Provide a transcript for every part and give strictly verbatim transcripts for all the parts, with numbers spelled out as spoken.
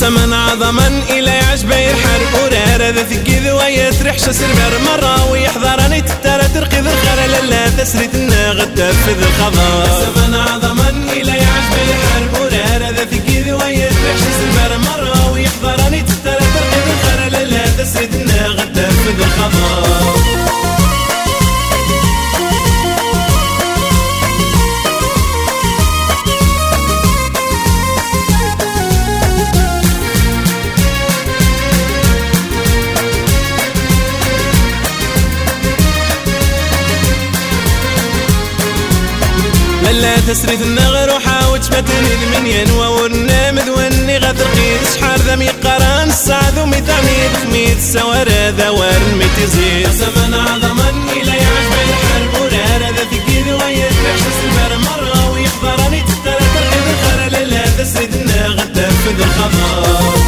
زمن عظما إلى عجبه يرحر ورار ذا ثقي ذوية ريحش سربر مرة ويحضرني تتارى ترقي ذا الخير لالا تسريت الناغد في ذا الخضار زمن عظما إلى عجبه يرحر ورار ذا ثقي ذوية ريحش سربر مرة ويحضرني تتارى ترقي ذا الخير لالا تسريت الناغد في ذا الخضار لا تسريث النغر وحاوج متنيد من ينوى والنامذ واني غترقيد شحال ذا ميقران السعد وميتعميد خميد السوارة ذوار الميتزيد زمن عظما إلى يعجب الحرب ورارة ذا ثقيد وغير ريحش السلبار مرة ويحضرني تتالى ترقيد الخرى لا تسريث النغر تنفذ الخضار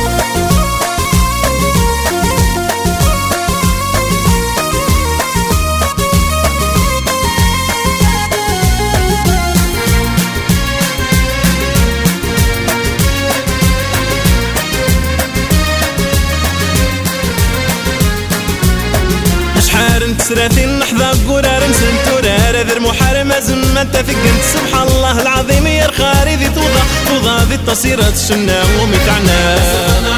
حار تسراتين نحظى قرار نسنت ورار ذر محارمة زمن تثقنت سبحان الله العظيم يا رخاري ذي توضى توضى ذي التصيرات الشنا ومتعنا